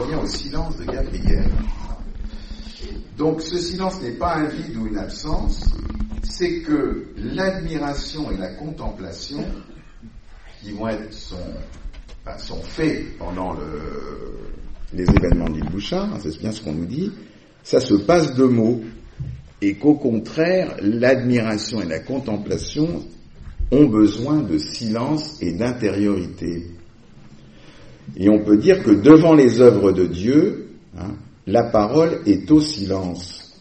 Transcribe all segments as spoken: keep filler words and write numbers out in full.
revient au silence de Gabriel. Donc ce silence n'est pas un vide ou une absence, c'est que l'admiration et la contemplation, qui vont être son, enfin, sont faits pendant le, les événements de l'île Bouchard, hein, c'est bien ce qu'on nous dit, ça se passe de mots, et qu'au contraire, l'admiration et la contemplation ont besoin de silence et d'intériorité. Et on peut dire que devant les œuvres de Dieu, hein, la parole est au silence.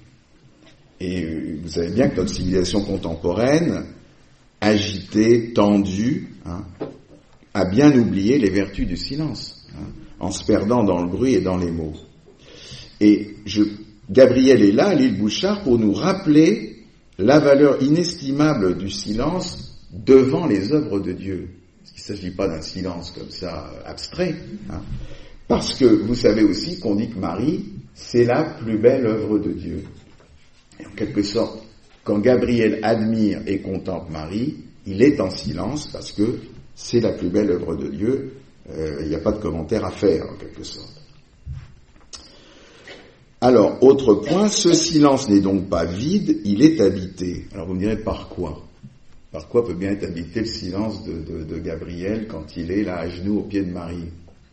Et vous savez bien que notre civilisation contemporaine, agitée, tendue, hein, a bien oublié les vertus du silence, hein, en se perdant dans le bruit et dans les mots. Et je, Gabriel est là, à l'île Bouchard, pour nous rappeler la valeur inestimable du silence devant les œuvres de Dieu. Il ne s'agit pas d'un silence comme ça, abstrait, hein, parce que vous savez aussi qu'on dit que Marie, c'est la plus belle œuvre de Dieu. Et en quelque sorte, quand Gabriel admire et contemple Marie, il est en silence parce que c'est la plus belle œuvre de Dieu. Euh, il n'y a pas de commentaire à faire, en quelque sorte. Alors, autre point, ce silence n'est donc pas vide, il est habité. Alors vous me direz, par quoi ? Par quoi peut bien être habité le silence de, de, de Gabriel quand il est là à genoux au pied de Marie ?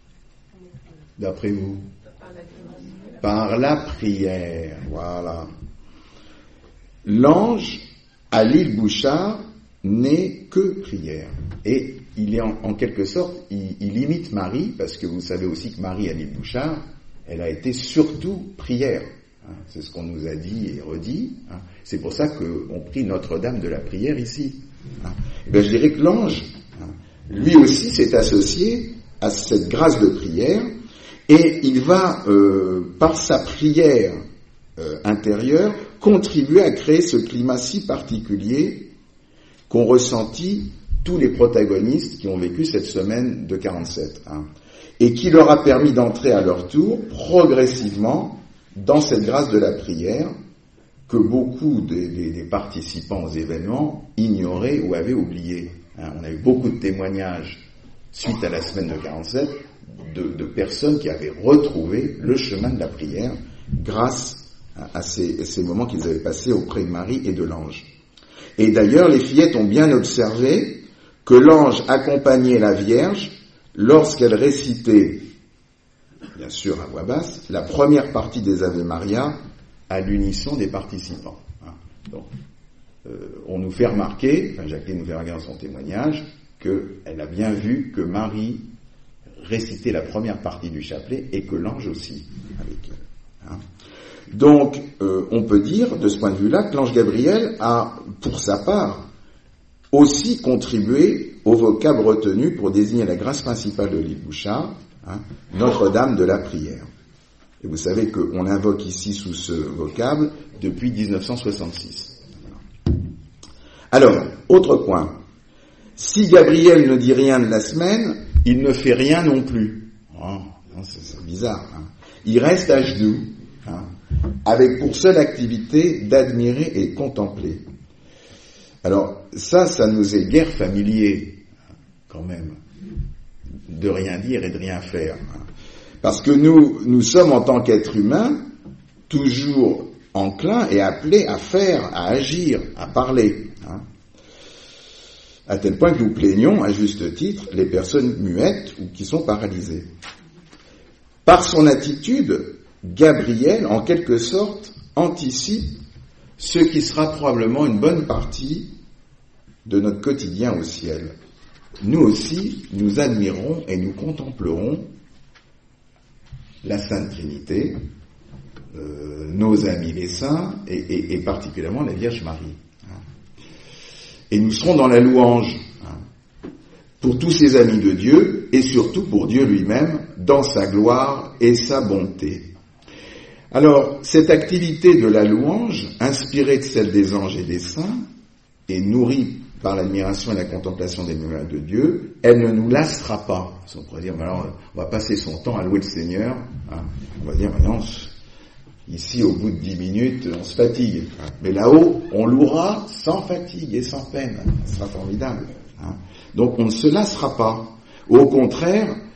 D'après vous ? Par la prière, voilà. L'ange, à l'île Bouchard, n'est que prière. Et il est en, en quelque sorte, il, il imite Marie, parce que vous savez aussi que Marie, à l'île Bouchard, elle a été surtout prière. Hein, c'est ce qu'on nous a dit et redit. Hein. C'est pour ça qu'on prie Notre-Dame de la prière ici. Hein. Et bien, je dirais que l'ange, hein, lui aussi, s'est associé à cette grâce de prière, et il va, euh, par sa prière euh, intérieure, contribuer à créer ce climat si particulier qu'ont ressenti tous les protagonistes qui ont vécu cette semaine de quarante-sept, hein, et qui leur a permis d'entrer à leur tour progressivement dans cette grâce de la prière que beaucoup des, des, des participants aux événements ignoraient ou avaient oublié. Hein, on a eu beaucoup de témoignages suite à la semaine de quarante-sept de, de personnes qui avaient retrouvé le chemin de la prière grâce à ces, à ces moments qu'ils avaient passés auprès de Marie et de l'ange. Et d'ailleurs, les fillettes ont bien observé que l'ange accompagnait la Vierge lorsqu'elle récitait, bien sûr à voix basse, la première partie des Ave Maria à l'unisson des participants. Donc, euh, on nous fait remarquer, enfin Jacqueline nous fait remarquer dans son témoignage, qu'elle a bien vu que Marie récitait la première partie du chapelet et que l'ange aussi avec elle. Hein. Donc, euh, on peut dire, de ce point de vue-là, que l'ange Gabriel a, pour sa part, aussi contribué au vocable retenu pour désigner la grâce principale de l'île Bouchard, hein, Notre-Dame de la prière. Et vous savez qu'on invoque ici sous ce vocable depuis dix-neuf cent soixante-six. Alors, autre point. Si Gabriel ne dit rien de la semaine, il ne fait rien non plus. Oh, c'est, c'est bizarre. Hein. Il reste à genoux, hein, avec pour seule activité d'admirer et contempler. Alors, ça, ça nous est guère familier, quand même, de rien dire et de rien faire. Parce que nous, nous sommes, en tant qu'êtres humains, toujours enclins et appelés à faire, à agir, à parler. Hein. À tel point que nous plaignons, à juste titre, les personnes muettes ou qui sont paralysées. Par son attitude, Gabriel, en quelque sorte, anticipe ce qui sera probablement une bonne partie de notre quotidien au ciel. Nous aussi, nous admirons et nous contemplerons la Sainte Trinité, euh, nos amis les saints, et, et, et particulièrement la Vierge Marie. Hein. Et nous serons dans la louange, hein, pour tous ces amis de Dieu, et surtout pour Dieu lui-même, dans sa gloire et sa bonté. Alors, cette activité de la louange, inspirée de celle des anges et des saints, et nourrie par l'admiration et la contemplation des miracles de Dieu, elle ne nous lassera pas. On pourrait dire, alors, on va passer son temps à louer le Seigneur. Hein. On va dire, non, ici, au bout de dix minutes, on se fatigue. Mais là-haut, on louera sans fatigue et sans peine. Ce sera formidable. Hein. Donc, on ne se lassera pas. Au contraire,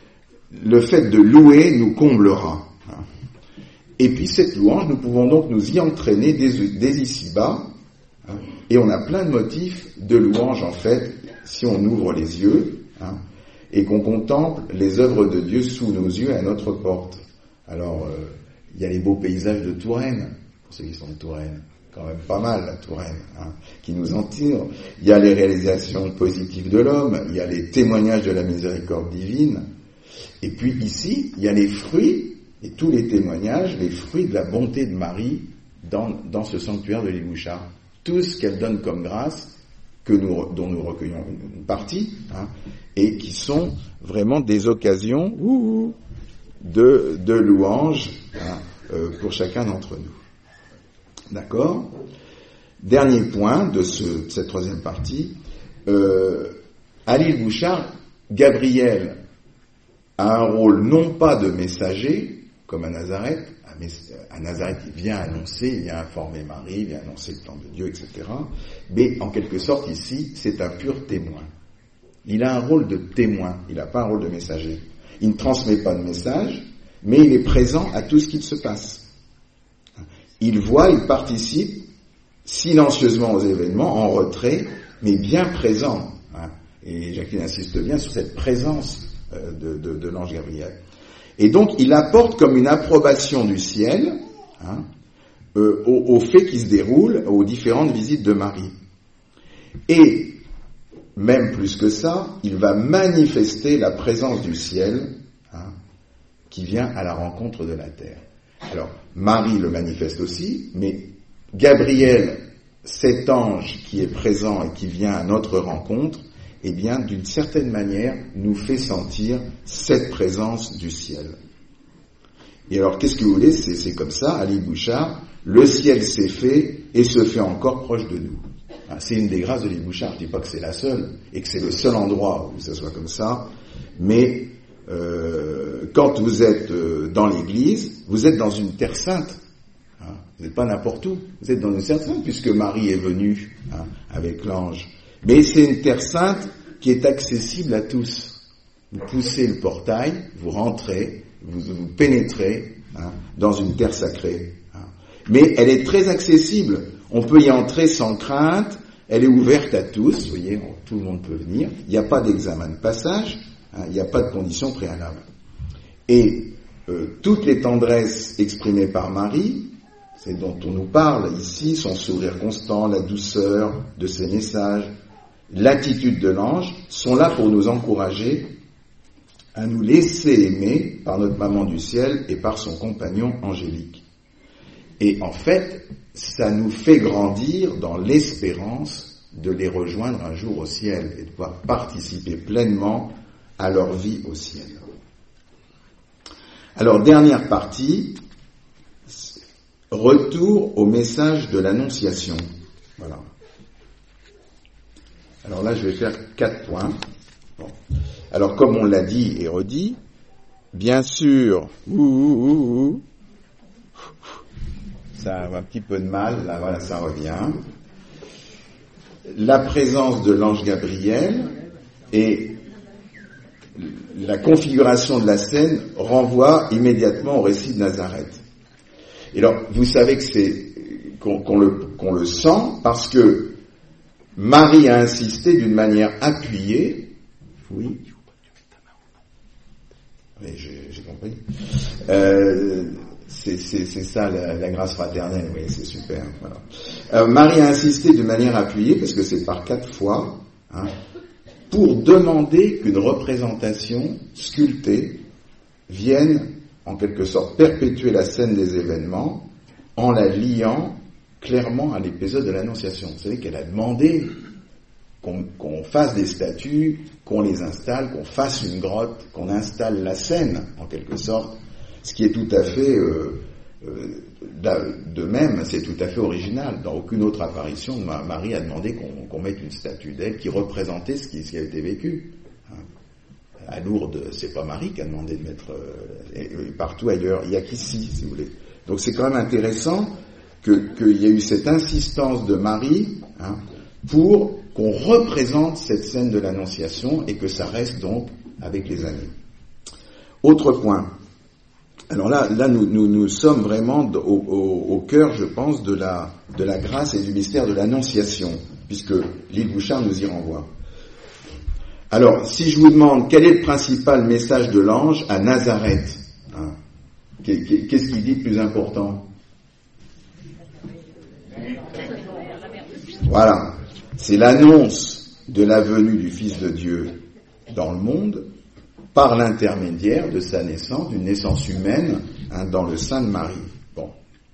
le fait de louer nous comblera. Et puis cette louange, nous pouvons donc nous y entraîner dès, dès ici-bas, hein, et on a plein de motifs de louange en fait, si on ouvre les yeux, hein, et qu'on contemple les œuvres de Dieu sous nos yeux à notre porte. Alors, euh, il y a les beaux paysages de Touraine, pour ceux qui sont de Touraine, quand même pas mal la Touraine, hein, qui nous en tire. Il y a les réalisations positives de l'homme, il y a les témoignages de la miséricorde divine, et puis ici, il y a les fruits, et tous les témoignages, les fruits de la bonté de Marie dans, dans ce sanctuaire de l'Île Bouchard. Tout ce qu'elle donne comme grâce, que nous, dont nous recueillons une partie, hein, et qui sont vraiment des occasions ouh, de, de louange, hein, euh, pour chacun d'entre nous. D'accord ? Dernier point de, ce, de cette troisième partie. Euh, à l'Île Bouchard, Gabriel a un rôle non pas de messager, comme à Nazareth. À Nazareth, il vient annoncer, il vient informer Marie, il vient annoncer le plan de Dieu, et cetera. Mais en quelque sorte, ici, c'est un pur témoin. Il a un rôle de témoin, il n'a pas un rôle de messager. Il ne transmet pas de message, mais il est présent à tout ce qui se passe. Il voit, il participe silencieusement aux événements, en retrait, mais bien présent. Et Jacqueline insiste bien sur cette présence de, de, de l'ange Gabriel. Et donc, il apporte comme une approbation du ciel, hein, euh, aux, aux faits qui se déroulent, aux différentes visites de Marie. Et, même plus que ça, il va manifester la présence du ciel, hein, qui vient à la rencontre de la terre. Alors, Marie le manifeste aussi, mais Gabriel, cet ange qui est présent et qui vient à notre rencontre, eh bien, d'une certaine manière, nous fait sentir cette présence du ciel. Et alors, qu'est-ce que vous voulez ? C'est, c'est comme ça, à l'Île Bouchard, le ciel s'est fait et se fait encore proche de nous. C'est une des grâces de l'Île Bouchard. Je ne dis pas que c'est la seule et que c'est le seul endroit où ça soit comme ça, mais euh, quand vous êtes euh, dans l'Église, vous êtes dans une terre sainte. Hein, vous n'êtes pas n'importe où. Vous êtes dans une terre sainte puisque Marie est venue, hein, avec l'ange. Mais c'est une terre sainte qui est accessible à tous. Vous poussez le portail, vous rentrez, vous, vous pénétrez, hein, dans une terre sacrée. Hein. Mais elle est très accessible. On peut y entrer sans crainte. Elle est ouverte à tous. Vous voyez, tout le monde peut venir. Il n'y a pas d'examen de passage. Hein, il n'y a pas de conditions préalables. Et euh, toutes les tendresses exprimées par Marie, c'est dont on nous parle ici, son sourire constant, la douceur de ses messages, l'attitude de l'ange, sont là pour nous encourager à nous laisser aimer par notre maman du ciel et par son compagnon angélique. Et en fait, ça nous fait grandir dans l'espérance de les rejoindre un jour au ciel et de pouvoir participer pleinement à leur vie au ciel. Alors, dernière partie, retour au message de l'Annonciation. Voilà. Alors là, je vais faire quatre points. Bon. Alors, comme on l'a dit et redit, bien sûr, ouh, ouh, ouh, ouh, ça a un petit peu de mal, là, voilà, ça revient. La présence de l'ange Gabriel et la configuration de la scène renvoie immédiatement au récit de Nazareth. Et alors, vous savez que c'est qu'on, qu'on, le, qu'on le sent parce que Marie a insisté d'une manière appuyée. Oui. Oui, j'ai, j'ai compris. Euh, c'est, c'est, c'est ça la, la grâce fraternelle. Oui, c'est super. Voilà. Euh, Marie a insisté d'une manière appuyée parce que c'est par quatre fois, hein, pour demander qu'une représentation sculptée vienne en quelque sorte perpétuer la scène des événements en la liant clairement à l'épisode de l'Annonciation. Vous savez qu'elle a demandé qu'on, qu'on fasse des statues, qu'on les installe, qu'on fasse une grotte, qu'on installe la scène en quelque sorte, ce qui est tout à fait euh, euh, de même, c'est tout à fait original. Dans aucune autre apparition, Marie a demandé qu'on, qu'on mette une statue d'elle qui représentait ce qui, ce qui a été vécu. À Lourdes, c'est pas Marie qui a demandé de mettre euh, et, et partout ailleurs, il y a qu'ici, si vous voulez. Donc c'est quand même intéressant que qu'il y ait eu cette insistance de Marie, hein, pour qu'on représente cette scène de l'Annonciation et que ça reste donc avec les années. Autre point. Alors là, là nous, nous, nous sommes vraiment au, au, au cœur, je pense, de la, de la grâce et du mystère de l'Annonciation, puisque l'île Bouchard nous y renvoie. Alors, si je vous demande quel est le principal message de l'ange à Nazareth, hein, qu'est-ce qu'il dit de plus important? Voilà, c'est l'annonce de la venue du Fils de Dieu dans le monde, par l'intermédiaire de sa naissance, d'une naissance humaine, hein, dans le sein de Marie. Bon.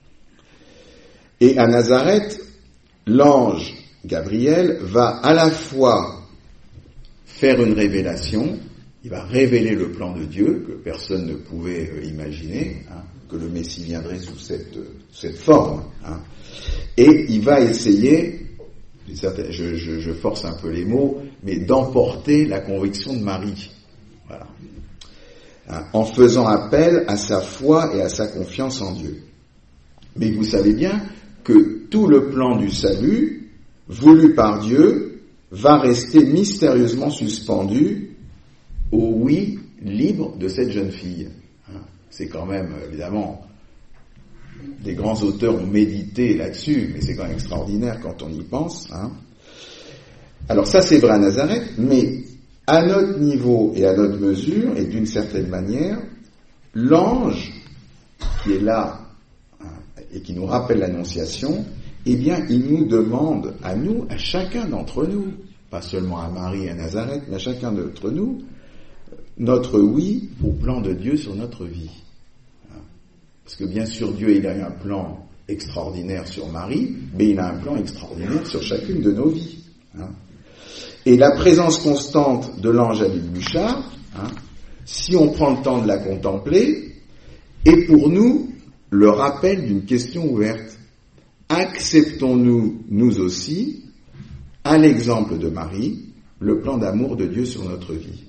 Et à Nazareth, l'ange Gabriel va à la fois faire une révélation, il va révéler le plan de Dieu que personne ne pouvait euh, imaginer, hein, que le Messie viendrait sous cette, euh, cette forme, hein, et il va essayer, je, je, je force un peu les mots, mais d'emporter la conviction de Marie. Voilà. Hein, en faisant appel à sa foi et à sa confiance en Dieu. Mais vous savez bien que tout le plan du salut, voulu par Dieu, va rester mystérieusement suspendu au oui libre de cette jeune fille. Hein, c'est quand même, évidemment, des grands auteurs ont médité là-dessus, mais c'est quand même extraordinaire quand on y pense. Hein. Alors ça, c'est vrai à Nazareth, mais à notre niveau et à notre mesure, et d'une certaine manière, l'ange qui est là, hein, et qui nous rappelle l'Annonciation, eh bien, il nous demande à nous, à chacun d'entre nous, pas seulement à Marie et à Nazareth, mais à chacun d'entre nous, notre oui au plan de Dieu sur notre vie. Parce que bien sûr, Dieu, il a eu un plan extraordinaire sur Marie, mais il a un plan extraordinaire sur chacune de nos vies. Hein. Et la présence constante de l'ange à l'île Bouchard, hein, si on prend le temps de la contempler, est pour nous le rappel d'une question ouverte. Acceptons-nous, nous aussi, à l'exemple de Marie, le plan d'amour de Dieu sur notre vie.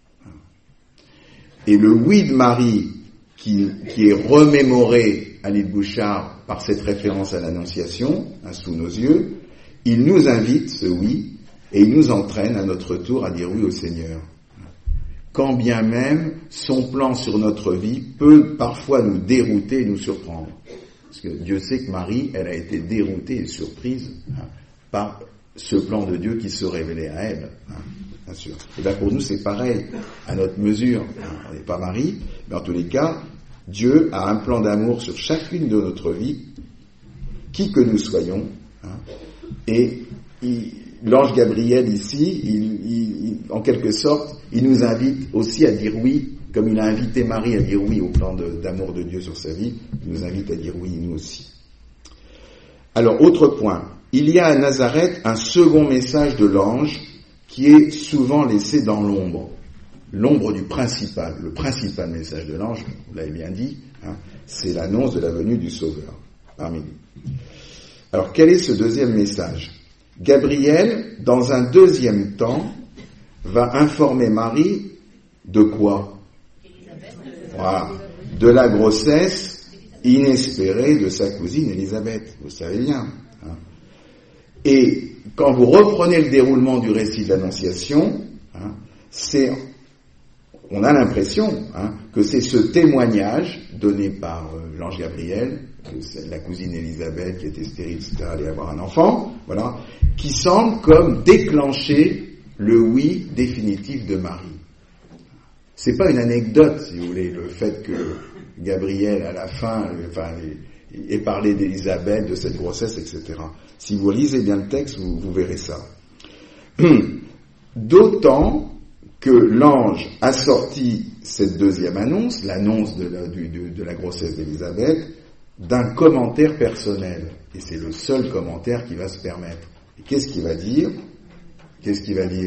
Et le oui de Marie, qui, qui est remémoré à l'île Bouchard par cette référence à l'Annonciation, hein, sous nos yeux, il nous invite, ce oui, et il nous entraîne à notre tour à dire oui au Seigneur. Quand bien même son plan sur notre vie peut parfois nous dérouter et nous surprendre. Parce que Dieu sait que Marie, elle a été déroutée et surprise, hein, par ce plan de Dieu qui se révélait à elle, hein, bien sûr. Et bien pour nous c'est pareil, à notre mesure. Hein, on n'est pas Marie, mais en tous les cas, Dieu a un plan d'amour sur chacune de notre vie, qui que nous soyons, hein, et il, l'ange Gabriel ici, il, il, il, en quelque sorte, il nous invite aussi à dire oui, comme il a invité Marie à dire oui au plan de, d'amour de Dieu sur sa vie, il nous invite à dire oui nous aussi. Alors, autre point, il y a à Nazareth un second message de l'ange qui est souvent laissé dans l'ombre, l'ombre du principal. Le principal message de l'ange, vous l'avez bien dit, hein, c'est l'annonce de la venue du Sauveur parmi nous. Alors, quel est ce deuxième message ? Gabriel, dans un deuxième temps, va informer Marie de quoi ? Voilà, de la grossesse inespérée de sa cousine Élisabeth, vous savez bien. Hein. Et quand vous reprenez le déroulement du récit de l'Annonciation, hein, c'est, on a l'impression, hein, que c'est ce témoignage donné par euh, l'ange Gabriel, que c'est la cousine Élisabeth qui était stérile, et cetera, allait avoir un enfant, voilà, qui semble comme déclencher le oui définitif de Marie. C'est pas une anecdote, si vous voulez, le fait que Gabriel, à la fin, enfin, ait parlé d'Élisabeth, de cette grossesse, et cetera. Si vous lisez bien le texte, vous, vous verrez ça. D'autant que l'ange a sorti cette deuxième annonce, l'annonce de la, du, de, de la grossesse d'Élisabeth, d'un commentaire personnel. Et c'est le seul commentaire qui va se permettre. Et qu'est-ce qu'il va dire ? Qu'est-ce qu'il va dire ?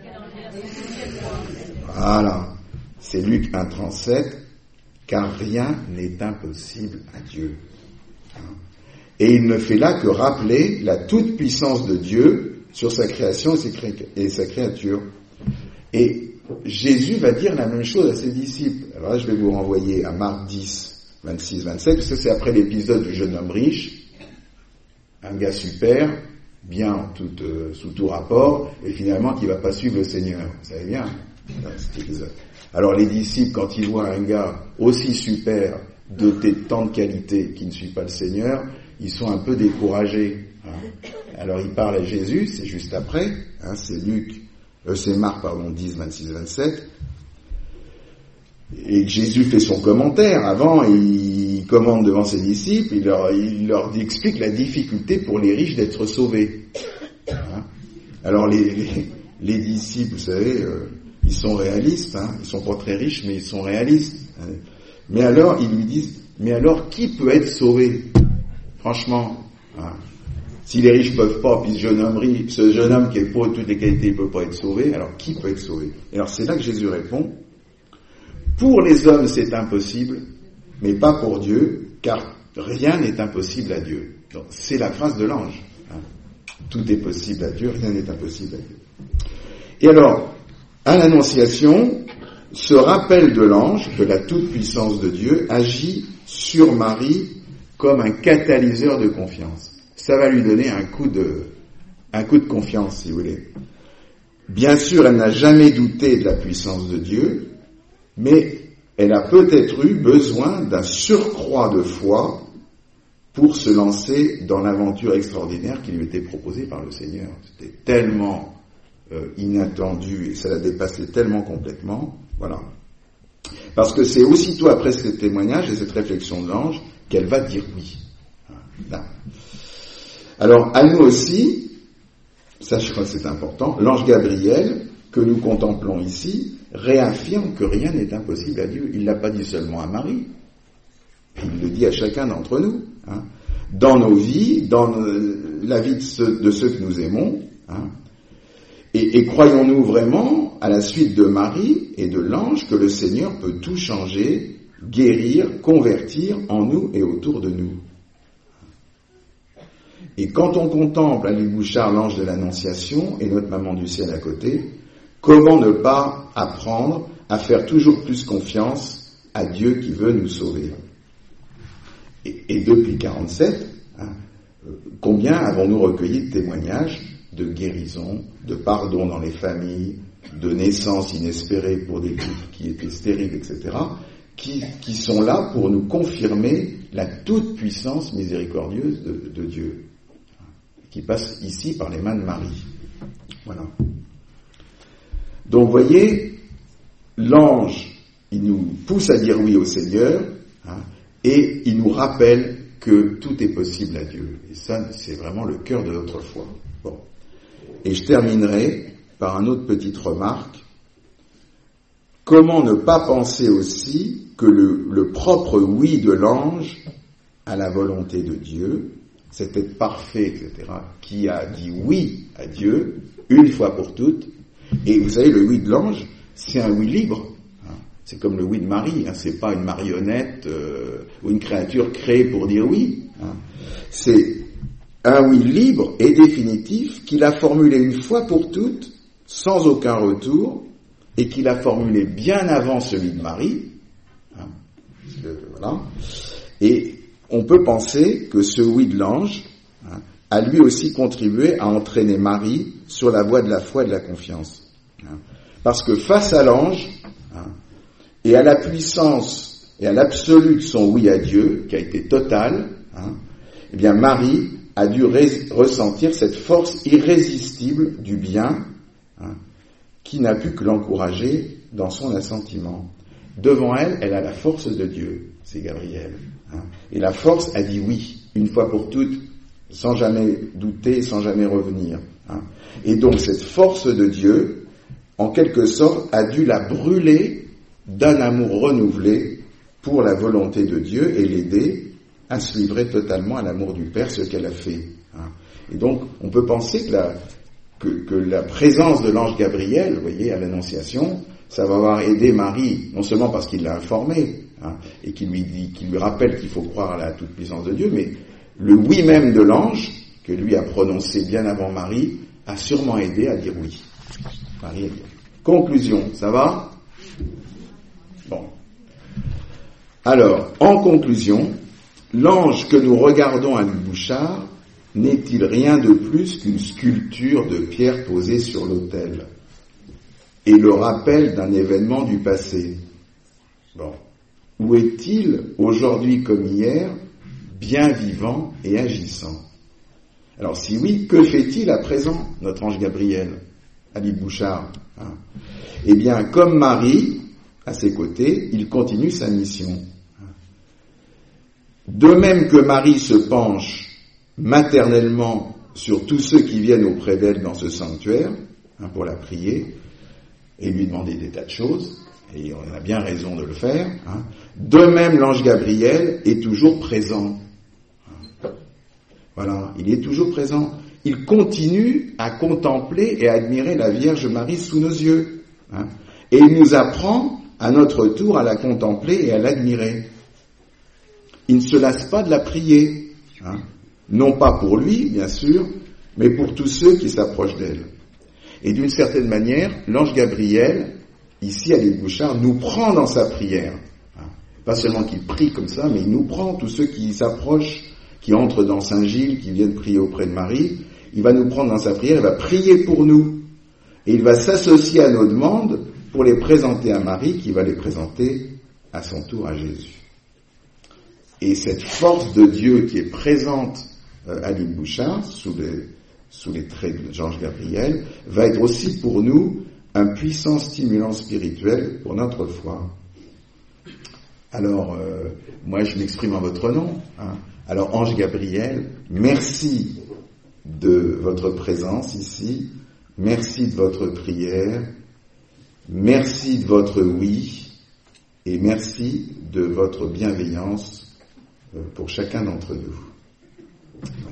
Voilà. C'est Luc un trente-sept. Car rien n'est impossible à Dieu. Et il ne fait là que rappeler la toute-puissance de Dieu sur sa création et sa créature. Et Jésus va dire la même chose à ses disciples. Alors là, je vais vous renvoyer à Marc dix, vingt-six, vingt-sept, parce que c'est après l'épisode du jeune homme riche, un gars super, bien tout, euh, sous tout rapport, et finalement qui va pas suivre le Seigneur. Vous savez bien, cet épisode. Alors les disciples, quand ils voient un gars aussi super, doté de tant de qualités, qui ne suit pas le Seigneur, ils sont un peu découragés. Hein. Alors ils parlent à Jésus, c'est juste après, hein, c'est Luc, euh, c'est Marc, pardon, dix, vingt-six, vingt-sept, et Jésus fait son commentaire. Avant, il commande devant ses disciples, il leur, il leur explique la difficulté pour les riches d'être sauvés. Hein. Alors les, les, les disciples, vous savez, euh, ils sont réalistes, hein, ils sont pas très riches, mais ils sont réalistes. Hein. Mais alors, ils lui disent, mais alors, qui peut être sauvé? Franchement, hein, si les riches peuvent pas, puis ce jeune homme, ce jeune homme qui est pauvre de toutes les qualités, il peut pas être sauvé, alors qui peut être sauvé? Et alors c'est là que Jésus répond, pour les hommes c'est impossible, mais pas pour Dieu, car rien n'est impossible à Dieu. Donc, c'est la phrase de l'ange. Hein. Tout est possible à Dieu, rien n'est impossible à Dieu. Et alors, à l'Annonciation, ce rappel de l'ange, que la toute-puissance de Dieu agit sur Marie comme un catalyseur de confiance. Ça va lui donner un coup de, un coup de confiance, si vous voulez. Bien sûr, elle n'a jamais douté de la puissance de Dieu, mais elle a peut-être eu besoin d'un surcroît de foi pour se lancer dans l'aventure extraordinaire qui lui était proposée par le Seigneur. C'était tellement euh, inattendu et ça la dépassait tellement complètement. Voilà. Parce que c'est aussitôt après ce témoignage et cette réflexion de l'ange qu'elle va dire oui. Là. Alors, à nous aussi, ça je crois que c'est important, l'ange Gabriel, que nous contemplons ici, réaffirme que rien n'est impossible à Dieu. Il ne l'a pas dit seulement à Marie, il le dit à chacun d'entre nous. Hein. Dans nos vies, dans la vie de ceux, de ceux que nous aimons, hein. Et, et croyons-nous vraiment, à la suite de Marie et de l'ange, que le Seigneur peut tout changer, guérir, convertir en nous et autour de nous. Et quand on contemple à l'île Bouchard l'ange de l'Annonciation et notre maman du ciel à côté, comment ne pas apprendre à faire toujours plus confiance à Dieu qui veut nous sauver? Et, et depuis quarante-sept, hein, combien avons-nous recueilli de témoignages de guérison, de pardon dans les familles, de naissance inespérée pour des couples qui étaient stériles, et cetera, qui, qui sont là pour nous confirmer la toute-puissance miséricordieuse de, de Dieu, qui passe ici par les mains de Marie. Voilà. Donc, vous voyez, l'ange, il nous pousse à dire oui au Seigneur, hein, et il nous rappelle que tout est possible à Dieu. Et ça, c'est vraiment le cœur de notre foi. Bon. Et je terminerai par une autre petite remarque. Comment ne pas penser aussi que le, le propre oui de l'ange à la volonté de Dieu, cet être parfait, et cetera, qui a dit oui à Dieu, une fois pour toutes, et vous savez, le oui de l'ange, c'est un oui libre. Hein. C'est comme le oui de Marie, hein. C'est pas une marionnette euh, ou une créature créée pour dire oui. Hein. C'est un oui libre et définitif qu'il a formulé une fois pour toutes, sans aucun retour, et qu'il a formulé bien avant celui de Marie. Hein. Euh, voilà. Et on peut penser que ce oui de l'ange, hein, a lui aussi contribué à entraîner Marie sur la voie de la foi et de la confiance. Hein. Parce que face à l'ange, hein, et à la puissance et à l'absolu de son oui à Dieu, qui a été total, hein, eh bien Marie a dû ré- ressentir cette force irrésistible du bien, hein, qui n'a pu que l'encourager dans son assentiment. Devant elle, elle a la force de Dieu, c'est Gabriel. Hein, et la force a dit oui, une fois pour toutes, sans jamais douter, sans jamais revenir. Hein. Et donc cette force de Dieu, en quelque sorte, a dû la brûler d'un amour renouvelé pour la volonté de Dieu et l'aider à se livrer totalement à l'amour du Père, ce qu'elle a fait. Hein. Et donc, on peut penser que la, que, que la présence de l'ange Gabriel, vous voyez, à l'Annonciation, ça va avoir aidé Marie, non seulement parce qu'il l'a informée, hein, et qu'il lui dit, qu'il lui rappelle qu'il faut croire à la toute-puissance de Dieu, mais le oui même de l'ange, que lui a prononcé bien avant Marie, a sûrement aidé à dire oui. Marie a dit. Conclusion, ça va? Bon. Alors, en conclusion, l'ange que nous regardons à l'île Bouchard n'est-il rien de plus qu'une sculpture de pierre posée sur l'autel? et le rappel d'un événement du passé. Bon. Où est-il aujourd'hui comme hier, bien vivant et agissant? Alors si oui, que fait-il à présent, notre ange Gabriel, Ali Bouchard, hein? Eh bien, comme Marie, à ses côtés, il continue sa mission. De même que Marie se penche maternellement sur tous ceux qui viennent auprès d'elle dans ce sanctuaire, hein, pour la prier, et lui demander des tas de choses, et on a bien raison de le faire, hein. De même l'ange Gabriel est toujours présent. Voilà, il est toujours présent. Il continue à contempler et à admirer la Vierge Marie sous nos yeux, hein. Et il nous apprend à notre tour à la contempler et à l'admirer. Il ne se lasse pas de la prier, hein. Non pas pour lui, bien sûr, mais pour tous ceux qui s'approchent d'elle. Et d'une certaine manière, l'ange Gabriel, ici à l'île Bouchard, nous prend dans sa prière. Pas seulement qu'il prie comme ça, mais il nous prend, tous ceux qui s'approchent, qui entrent dans Saint-Gilles, qui viennent prier auprès de Marie, il va nous prendre dans sa prière, il va prier pour nous. Et il va s'associer à nos demandes pour les présenter à Marie, qui va les présenter à son tour à Jésus. Et cette force de Dieu qui est présente à l'île Bouchard, sous les, sous les traits de l'ange Gabriel, va être aussi pour nous un puissant stimulant spirituel pour notre foi. Alors, euh, moi je m'exprime en votre nom. Hein. Alors, ange Gabriel, merci de votre présence ici, merci de votre prière, merci de votre oui, et merci de votre bienveillance pour chacun d'entre nous.